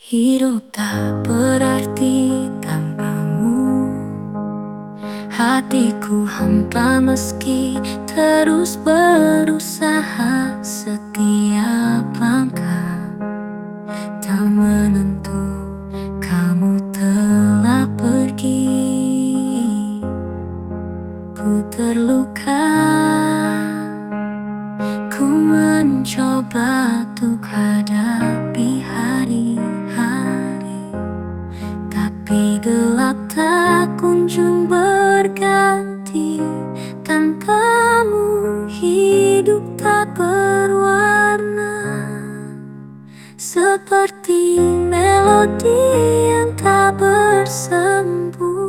Hidup tak berarti tanpamu. Hatiku hampa meski terus berusaha. Setiap langkah tak menentu, kamu telah pergi. Ku terluka, ku mencoba untuk hadapi hari-hari, tapi gelap tak kunjung berganti. Tanpamu hidup tak berwarna, seperti melodi yang tak bersembuh.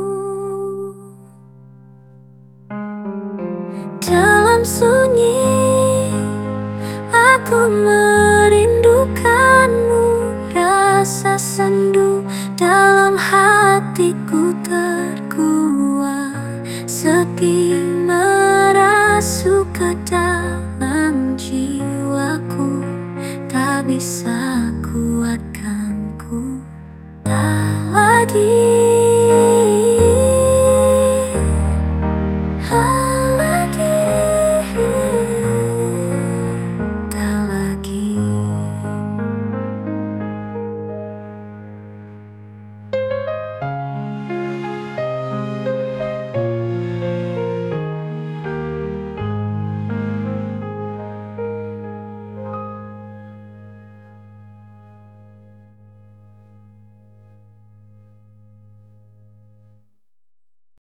Dalam sunyi aku merindukanmu, rasa sendu dalam hatiku terkuat. Sepi merasuk ke dalam jiwaku, tak bisa kuatkan ku tak lagi.